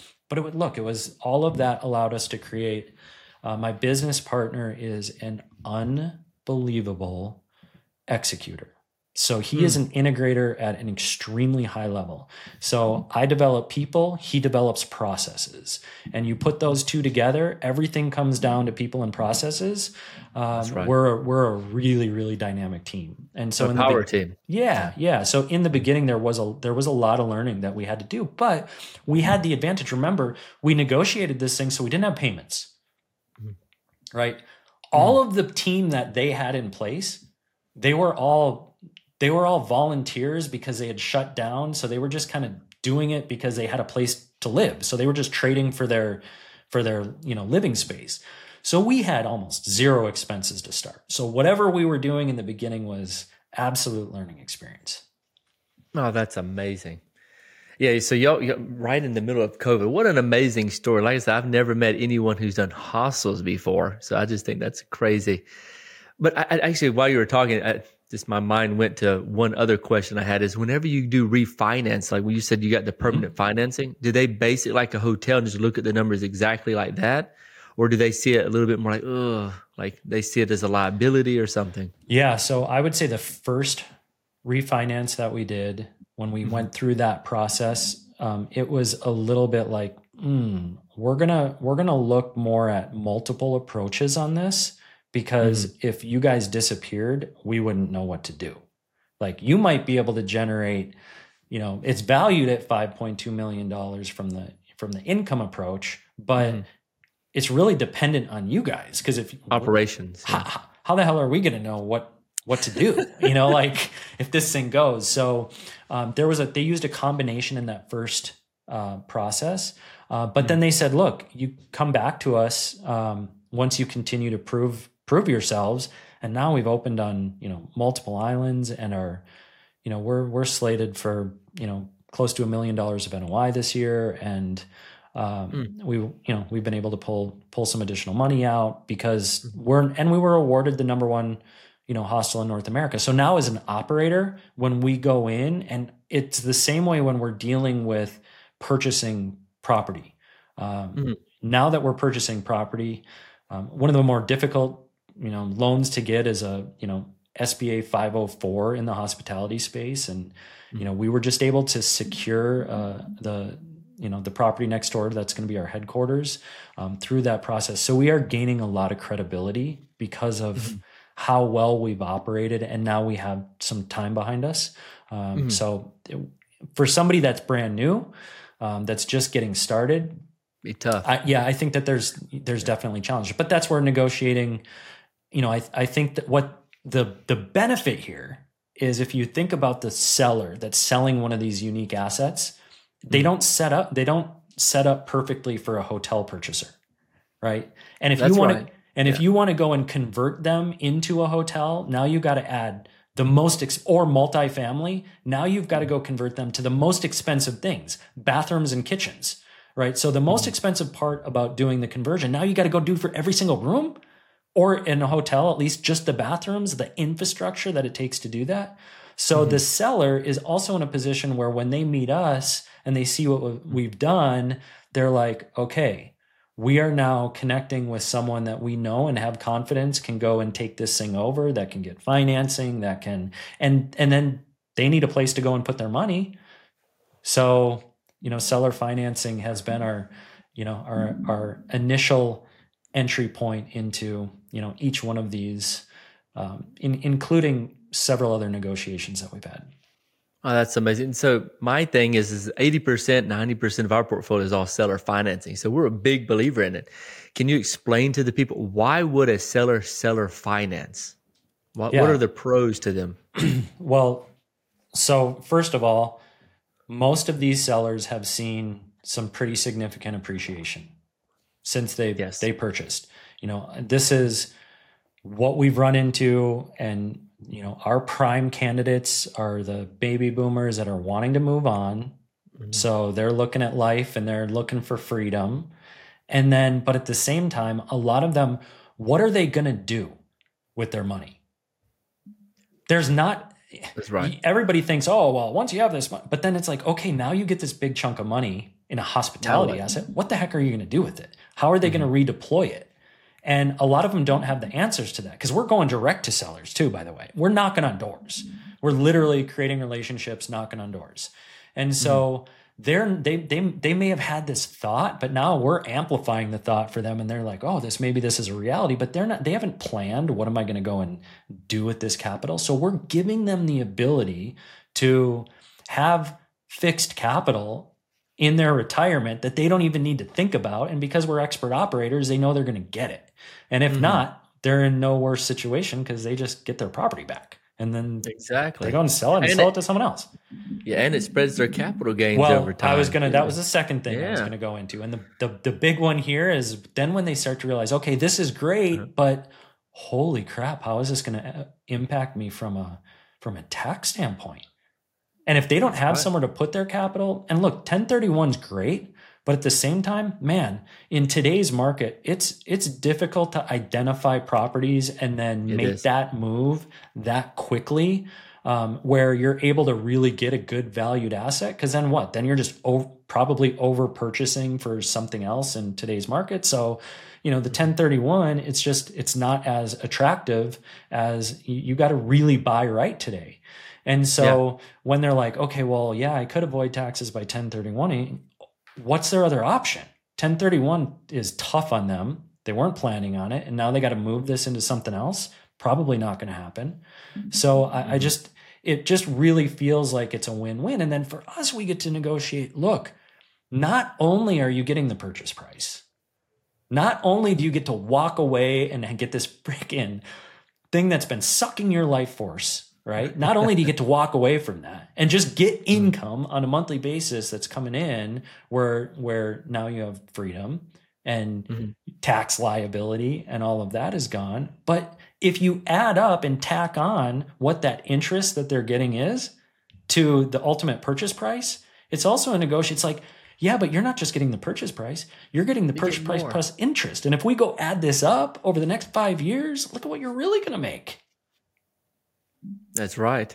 all of that allowed us to create. My business partner is an unbelievable executor. So he is an integrator at an extremely high level. So I develop people, he develops processes. And you put those two together, everything comes down to people and processes. That's right. We're a really, really dynamic team. And so a power team. Yeah. So in the beginning, there was a lot of learning that we had to do, but we had the advantage. Remember, we negotiated this thing so we didn't have payments. Right. All of the team that they had in place, they were all volunteers because they had shut down. So they were just kind of doing it because they had a place to live. So they were just trading for their living space. So we had almost zero expenses to start. So whatever we were doing in the beginning was absolute learning experience. Oh, that's amazing. Yeah, so you're right in the middle of COVID. What an amazing story. Like I said, I've never met anyone who's done hostels before. So I just think that's crazy. But I actually, while you were talking, my mind went to one other question I had is whenever you do refinance, like when you said you got the permanent financing, do they base it like a hotel and just look at the numbers exactly like that? Or do they see it a little bit more like they see it as a liability or something? Yeah, so I would say the first refinance that we did, when we went through that process, it was a little bit like, we're gonna look more at multiple approaches on this, because if you guys disappeared, we wouldn't know what to do. Like, you might be able to generate, it's valued at $5.2 million from the income approach, but it's really dependent on you guys, because if operations, how the hell are we going to know what to do? Like if this thing goes. So they used a combination in that first process, but then they said, look, you come back to us once you continue to prove yourselves. And now we've opened on multiple islands and are we're slated for close to $1 million of NOI this year, and we've been able to pull some additional money out because we were awarded the number one hostel in North America. So now as an operator, when we go in, and it's the same way when we're dealing with purchasing property. Now that we're purchasing property, one of the more difficult, loans to get is a, SBA 504 in the hospitality space. And, we were just able to secure the property next door that's going to be our headquarters through that process. So we are gaining a lot of credibility because of how well we've operated, and now we have some time behind us. So for somebody that's brand new, that's just getting started, be tough. I think that there's definitely challenges, but that's where negotiating. I think that what the benefit here is, if you think about the seller that's selling one of these unique assets, they don't set up perfectly for a hotel purchaser, right? And if you want to go and convert them into a hotel, now you got to add the most or multifamily. Now you've got to go convert them to the most expensive things, bathrooms and kitchens, right? So the most expensive part about doing the conversion, now you got to go do for every single room, or in a hotel, at least just the bathrooms, the infrastructure that it takes to do that. So the seller is also in a position where when they meet us and they see what we've done, they're like, okay, we are now connecting with someone that we know and have confidence can go and take this thing over, that can get financing, that can, and then they need a place to go and put their money. So, seller financing has been our initial entry point into, each one of these, including several other negotiations that we've had. Oh, that's amazing. So my thing is 80%, 90% of our portfolio is all seller financing. So we're a big believer in it. Can you explain to the people, why would a seller finance? What are the pros to them? Well, so first of all, most of these sellers have seen some pretty significant appreciation since they purchased. This is what we've run into, and our prime candidates are the baby boomers that are wanting to move on. So they're looking at life and they're looking for freedom. And then, but at the same time, a lot of them, what are they going to do with their money? There's not, That's right. Everybody thinks, oh, well, once you have this money, but then it's like, okay, now you get this big chunk of money in a hospitality asset. What the heck are you going to do with it? How are they going to redeploy it? And a lot of them don't have the answers to that, because we're going direct to sellers too, by the way. We're knocking on doors. We're literally creating relationships, knocking on doors. And so they may have had this thought, but now we're amplifying the thought for them. And they're like, oh, maybe this is a reality, but they haven't planned, what am I going to go and do with this capital? So we're giving them the ability to have fixed capital in their retirement that they don't even need to think about. And because we're expert operators, they know they're going to get it. And if not, they're in no worse situation, because they just get their property back. And then they go and sell it and sell it to someone else. Yeah, and it spreads their capital gains over time. That was the second thing I was going to go into. And the big one here is then when they start to realize, okay, this is great, but holy crap, how is this going to impact me from a tax standpoint? And if they don't have somewhere to put their capital, and look, 1031 is great, but at the same time, man, in today's market, it's difficult to identify properties and then make that move that quickly, where you're able to really get a good valued asset. Because then what? Then you're just probably over purchasing for something else in today's market. So, the 1031, it's not as attractive as you got to really buy right today. And so when they're like, okay, well, yeah, I could avoid taxes by 1031, what's their other option? 1031 is tough on them. They weren't planning on it. And now they got to move this into something else. Probably not going to happen. So it just really feels like it's a win-win. And then for us, we get to negotiate. Look, not only are you getting the purchase price, not only do you get to walk away and get this freaking thing that's been sucking your life force, right? Not only do you get to walk away from that and just get income on a monthly basis that's coming in, where now you have freedom and tax liability and all of that is gone. But if you add up and tack on what that interest that they're getting is to the ultimate purchase price, it's also a negotiation. It's like, yeah, but you're not just getting the purchase price. You're getting the purchase price plus interest. And if we go add this up over the next 5 years, look at what you're really going to make. That's right.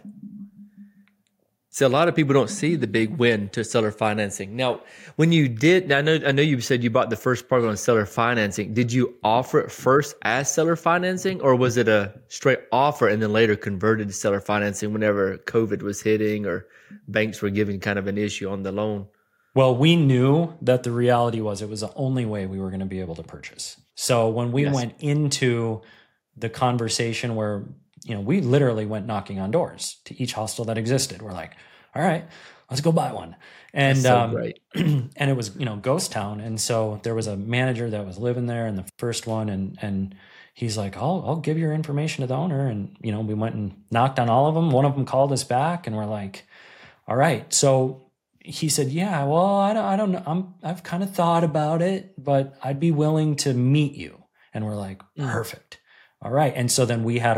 So a lot of people don't see the big win to seller financing. Now, when you did, I know you said you bought the first part on seller financing. Did you offer it first as seller financing, or was it a straight offer and then later converted to seller financing whenever COVID was hitting or banks were giving kind of an issue on the loan? Well, we knew that the reality was it was the only way we were going to be able to purchase. So when we went into the conversation where we literally went knocking on doors to each hostel that existed. We're like, all right, let's go buy one. And so great. And it was, ghost town. And so there was a manager that was living there in the first one. And he's like, I'll give your information to the owner. And, we went and knocked on all of them. One of them called us back and we're like, all right. So he said, yeah, well, I don't know. I've kind of thought about it, but I'd be willing to meet you. And we're like, perfect. All right. And so then we had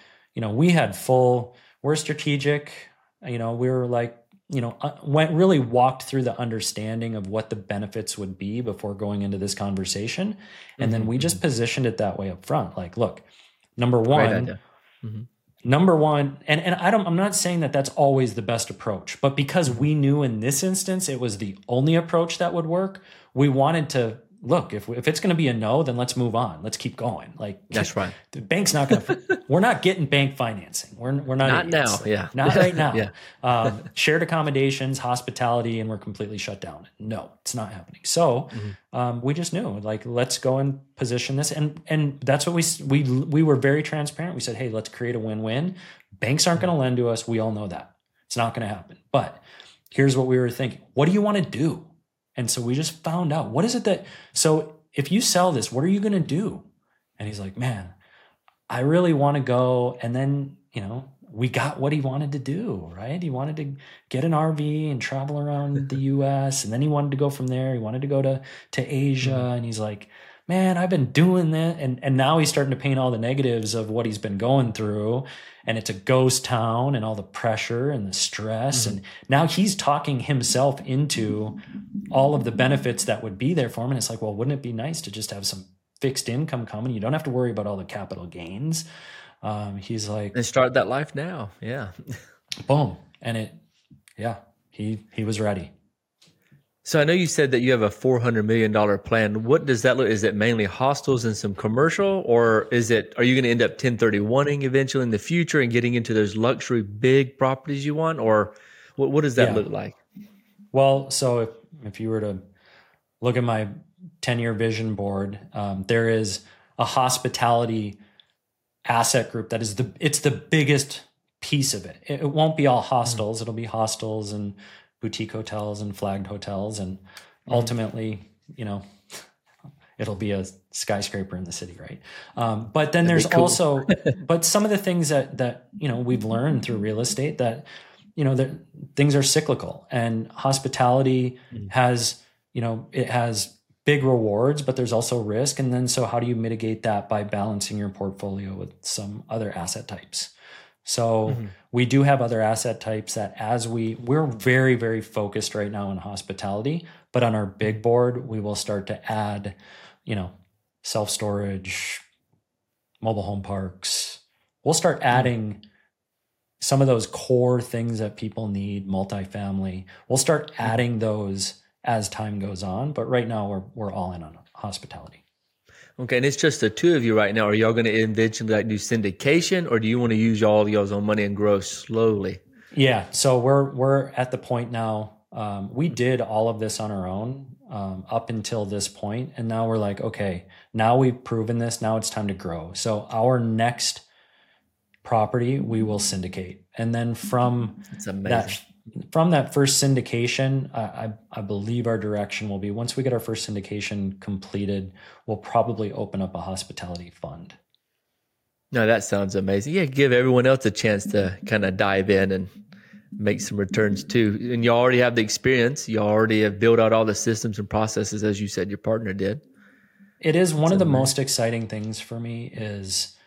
we're strategic, we were like, walked through the understanding of what the benefits would be before going into this conversation. And then we just positioned it that way up front. Like, look, number one, and I'm not saying that that's always the best approach, but because we knew in this instance, it was the only approach that would work. We wanted to look, if it's going to be a no, then let's move on. Let's keep going. Like, that's right. The bank's not going to, we're not getting bank financing. We're not now. Yeah. Not right now. Shared accommodations, hospitality, and we're completely shut down. No, it's not happening. So we just knew, like, let's go and position this. And that's what we were very transparent. We said, hey, let's create a win-win. Banks aren't going to lend to us. We all know that. It's not going to happen. But here's what we were thinking. What do you want to do? And so we just found out, what is it so if you sell this, what are you going to do? And he's like, man, I really want to go. And then, we got what he wanted to do, right? He wanted to get an RV and travel around the US. And then he wanted to go from there. He wanted to go to Asia. And he's like, man, I've been doing that. And now he's starting to paint all the negatives of what he's been going through. And it's a ghost town and all the pressure and the stress. And now he's talking himself into all of the benefits that would be there for him. And it's like, well, wouldn't it be nice to just have some fixed income coming? You don't have to worry about all the capital gains. He's like, And start that life now. Yeah. boom. And he was ready. So I know you said that you have a $400 million plan. What does that look? Is it mainly hostels and some commercial, or are you going to end up 1031ing eventually in the future and getting into those luxury big properties you want, or what does that look like? Well, so if you were to look at my 10-year vision board, there is a hospitality asset group that is it's the biggest piece of it. It won't be all hostels. It'll be hostels and boutique hotels and flagged hotels. And ultimately, it'll be a skyscraper in the city, right? But then there's also, but some of the things that we've learned through real estate that, that things are cyclical, and hospitality has, it has big rewards, but there's also risk. And then, so how do you mitigate that by balancing your portfolio with some other asset types? So we do have other asset types that we're very, very focused right now on hospitality, but on our big board, we will start to add, self-storage, mobile home parks. We'll start adding some of those core things that people need, multifamily. We'll start adding those as time goes on, but right now we're all in on hospitality. Okay, and it's just the two of you right now. Are y'all going to eventually do syndication, or do you want to use all y'all's own money and grow slowly? Yeah, so we're at the point now. We did all of this on our own up until this point, and now we're like, okay, now we've proven this. Now it's time to grow. So our next property we will syndicate, and then from that first syndication, I believe our direction will be, once we get our first syndication completed, we'll probably open up a hospitality fund. No, that sounds amazing. Yeah, give everyone else a chance to kind of dive in and make some returns too. And you already have the experience. You already have built out all the systems and processes, as you said your partner did. It is one of the most exciting things for me is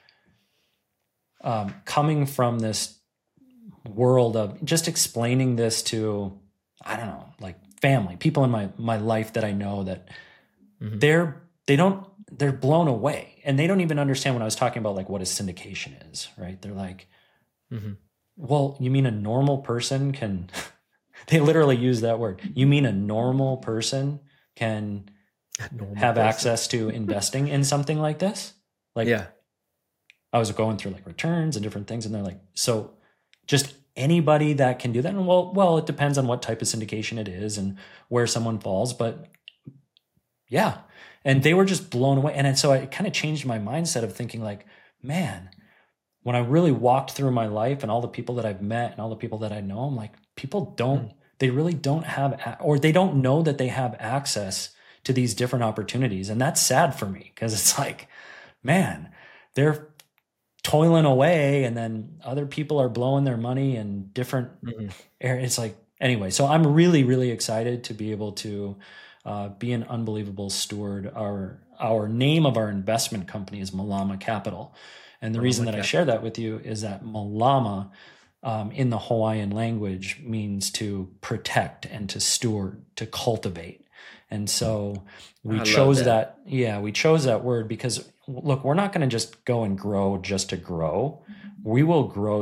coming from this world of just explaining this to, I don't know, like family, people in my life that I know that they're blown away, and they don't even understand when I was talking about like what a syndication is, right? They're like, well, you mean a normal person can, they literally use that word. You mean a normal person can have access to investing in something like this? Like, yeah. I was going through like returns and different things, and they're like, so just anybody that can do that? And well, it depends on what type of syndication it is and where someone falls, but yeah. And they were just blown away. And so it kind of changed my mindset of thinking like, man, when I really walked through my life and all the people that I've met and all the people that I know, I'm like, people they really don't have, or they don't know that they have access to these different opportunities. And that's sad for me, because it's like, man, they're toiling away, and then other people are blowing their money in different areas. It's like, anyway, so I'm really, really excited to be able to be an unbelievable steward. Our name of our investment company is Malama Capital. And the reason that I share that with you is that Malama in the Hawaiian language means to protect and to steward, to cultivate. And so we chose that. Yeah, we chose that word because, look, we're not going to just go and grow just to grow. We will grow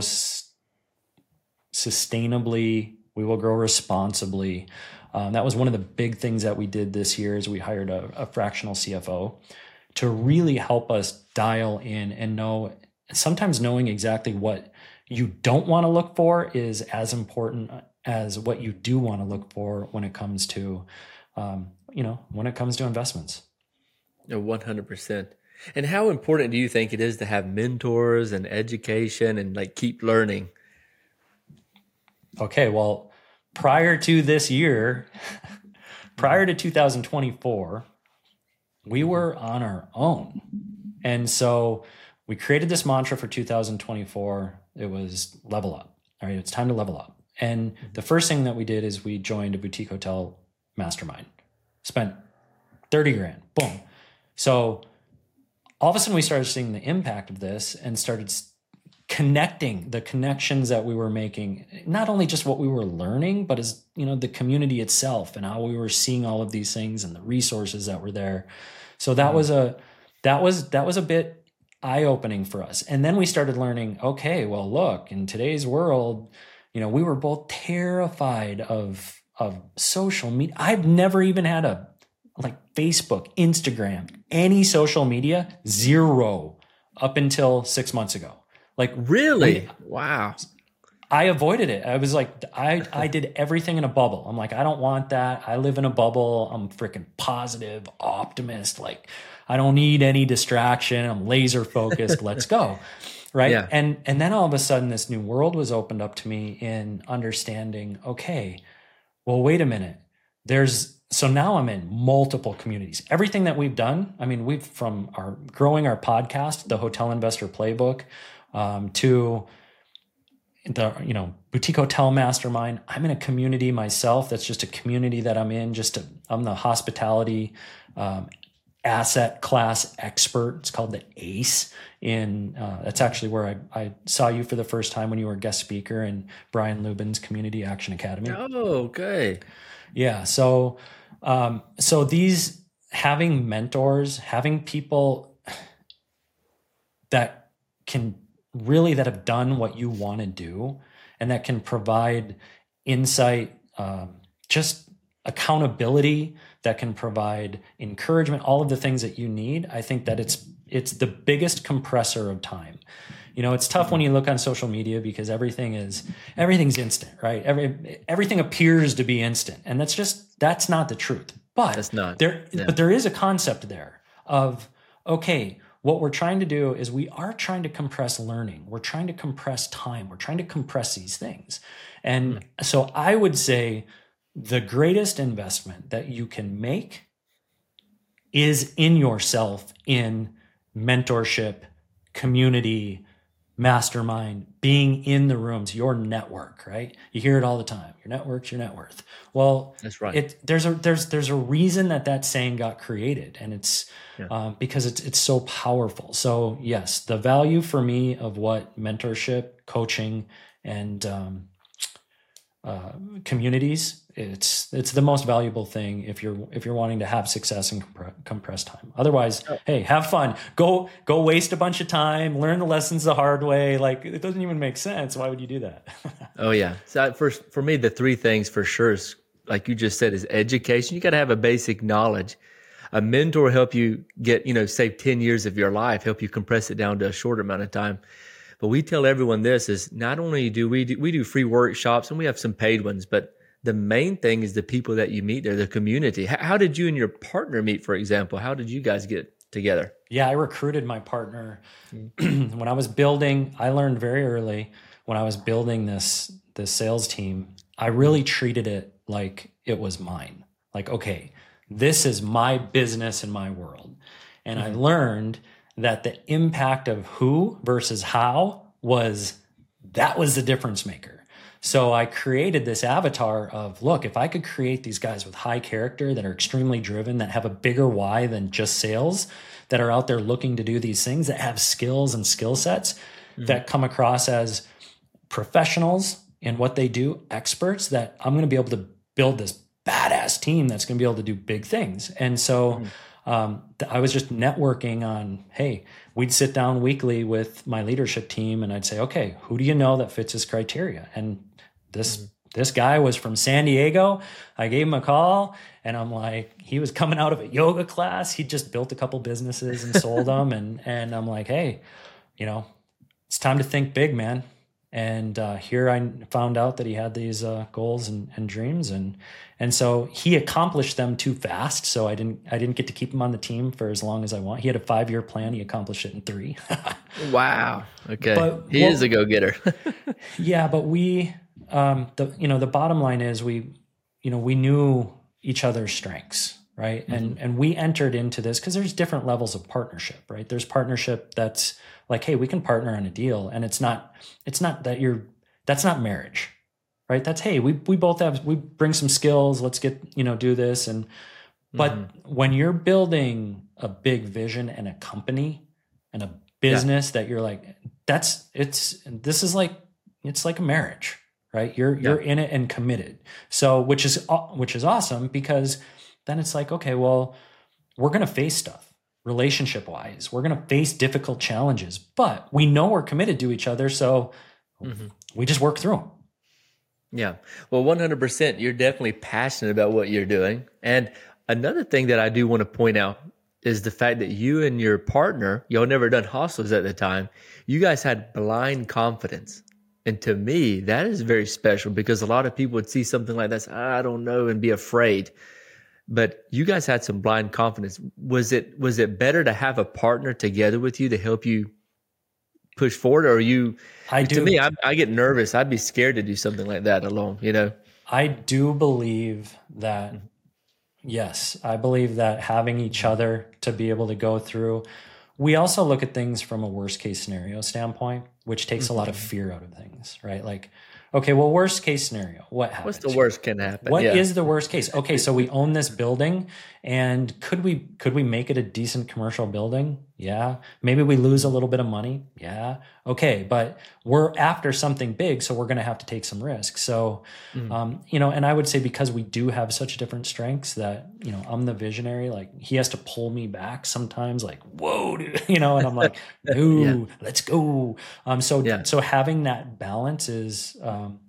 sustainably. We will grow responsibly. That was one of the big things that we did this year is we hired a fractional CFO to really help us dial in and know, sometimes knowing exactly what you don't want to look for is as important as what you do want to look for when it comes to when it comes to investments. 100%. And how important do you think it is to have mentors and education and like keep learning? Okay, well, prior to this year, prior to 2024, we were on our own. And so we created this mantra for 2024. It was level up. All right, it's time to level up. And the first thing that we did is we joined a boutique hotel mastermind. Spent 30 grand. Boom. So all of a sudden we started seeing the impact of this and started connecting the connections that we were making, not only just what we were learning, but as, the community itself and how we were seeing all of these things and the resources that were there. So that was a bit eye-opening for us. And then we started learning, okay, well, look, in today's world, we were both terrified of social media. I've never even had Facebook, Instagram, any social media, zero up until 6 months ago. Really? Wow. I avoided it. I was like, I did everything in a bubble. I'm like, I don't want that. I live in a bubble. I'm freaking positive, optimist. I don't need any distraction. I'm laser focused. Let's go. Right. Yeah. And then all of a sudden this new world was opened up to me in understanding, okay, well, wait a minute. So now I'm in multiple communities. Everything that we've done, we've from growing our podcast, the Hotel Investor Playbook, to the boutique hotel mastermind. I'm in a community myself. That's just a community that I'm in. I'm the hospitality asset class expert. It's called the ACE. That's actually where I saw you for the first time when you were a guest speaker in Brian Lubin's Community Action Academy. Oh, okay. Yeah. So these having mentors, having people that have done what you want to do and that can provide insight, just accountability, that can provide encouragement, all of the things that you need. I think that it's the biggest compressor of time. It's tough when you look on social media because everything's instant, right? Everything appears to be instant, and that's not the truth. But that's not. But there is a concept there of, okay, what we're trying to do is we are trying to compress learning. We're trying to compress time. We're trying to compress these things. And so I would say the greatest investment that you can make is in yourself, in mentorship, community, mastermind, being in the rooms, your network, right? You hear it all the time. Your network's your net worth. Well, that's right. There's a reason that saying got created, and it's because it's so powerful. So yes, the value for me of what mentorship, coaching, and communities, it's the most valuable thing if you're wanting to have success and compress time. Otherwise, hey, have fun, go waste a bunch of time, learn the lessons the hard way. It doesn't even make sense. Why would you do that? Oh yeah. So for me, the three things for sure is, like you just said, is education. You got to have a basic knowledge. A mentor will help you get, save 10 years of your life, help you compress it down to a shorter amount of time. But we tell everyone this is not only do we do free workshops, and we have some paid ones, but the main thing is the people that you meet there, the community. How did you and your partner meet, for example? How did you guys get together? Yeah, I recruited my partner when I was building. I learned very early when I was building this sales team, I really treated it like it was mine. Like, okay, this is my business and my world. And I learned that the impact of who versus how was the difference maker. So I created this avatar of, look, if I could create these guys with high character that are extremely driven, that have a bigger why than just sales, that are out there looking to do these things, that have skills and skill sets that come across as professionals in what they do, experts, that I'm going to be able to build this badass team that's going to be able to do big things. And so I was just networking on, hey, we'd sit down weekly with my leadership team and I'd say, okay, who do you know that fits this criteria? And this guy was from San Diego. I gave him a call and I'm like, he was coming out of a yoga class. He just built a couple businesses and sold them. And I'm like, hey, it's time to think big, man. And here I found out that he had these goals and dreams, and so he accomplished them too fast. So I didn't get to keep him on the team for as long as I want. He had a 5-year plan. He accomplished it in 3. Wow. Okay. He is a go-getter. Yeah, but we, the bottom line is we knew each other's strengths, right? And we entered into this because there's different levels of partnership, right? There's partnership that's like, hey, we can partner on a deal, and it's not that's not marriage, right? That's, hey, we bring some skills, let's get, do this. And But when you're building a big vision and a company and a business that you're like, it's like a marriage, right? You're in it and committed. So, which is awesome, because then it's like, okay, well, we're going to face stuff relationship wise. We're going to face difficult challenges, but we know we're committed to each other. So we just work through them. Yeah. Well, 100%, you're definitely passionate about what you're doing. And another thing that I do want to point out is the fact that you and your partner, y'all never done hostels at the time. You guys had blind confidence. And to me, that is very special, because a lot of people would see something like that, I don't know, and be afraid. But you guys had some blind confidence. Was it better to have a partner together with you to help you push forward? Or to me, I get nervous. I'd be scared to do something like that alone, I do believe that, yes, I believe that having each other to be able to go through. We also look at things from a worst case scenario standpoint, which takes a lot of fear out of things, right? Like, okay, well, worst case scenario, what happens? What's the worst can happen? What is the worst case? Okay, so we own this building, and could we make it a decent commercial building? Yeah. Maybe we lose a little bit of money. Yeah. Okay, but we're after something big, so we're going to have to take some risks. So, and I would say, because we do have such different strengths, that, I'm the visionary. Like, he has to pull me back sometimes, like, whoa, dude, and I'm like, no, let's go. So having that balance is,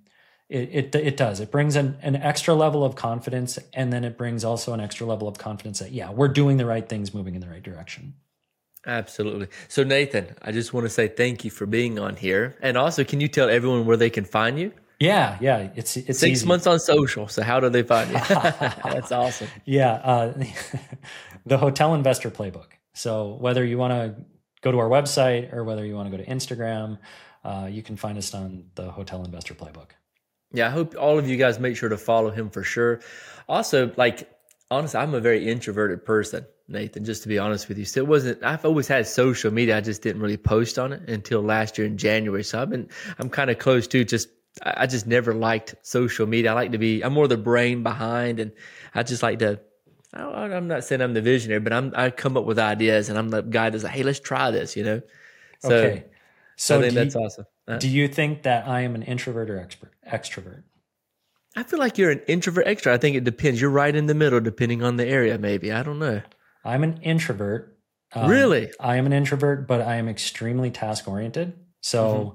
it does. It brings an extra level of confidence, and then it brings also an extra level of confidence that, we're doing the right things, moving in the right direction. Absolutely. So Nathan, I just want to say thank you for being on here. And also, can you tell everyone where they can find you? Yeah. It's 6 easy. months on social. So how do they find you? That's awesome. Yeah. The Hotel Investor Playbook. So whether you want to go to our website or whether you want to go to Instagram, you can find us on the Hotel Investor Playbook. Yeah. I hope all of you guys make sure to follow him for sure. Also, honestly, I'm a very introverted person, Nathan, just to be honest with you. So I've always had social media. I just didn't really post on it until last year in January. So I'm kind of close to I just never liked social media. I'm more the brain behind, and I just like to, I'm not saying I'm the visionary, but I come up with ideas, and I'm the guy that's like, hey, let's try this, So, okay. So I think that's awesome. Do you think that I am an introvert or extrovert? I feel like you're an introvert extrovert. I think it depends. You're right in the middle, depending on the area, maybe. I don't know. I'm an introvert. Really? I am an introvert, but I am extremely task-oriented. So,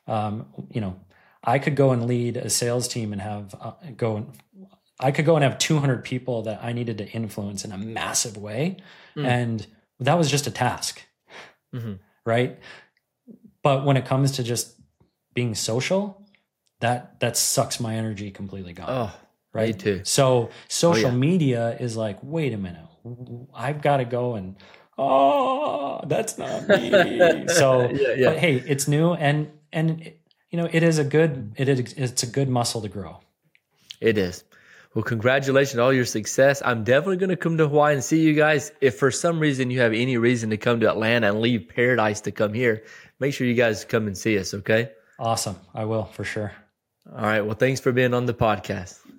I could go and lead a sales team and I could go and have 200 people that I needed to influence in a massive way. And that was just a task, right? But when it comes to just being social, that sucks my energy completely gone. Oh, right. Me too. So social media is like, wait a minute, I've got to go and, that's not me. So, But hey, it's new, and it's a good muscle to grow. It is. Well, congratulations on all your success. I'm definitely going to come to Hawaii and see you guys. If for some reason you have any reason to come to Atlanta and leave paradise to come here, make sure you guys come and see us, okay? Awesome. I will, for sure. All right. Well, thanks for being on the podcast.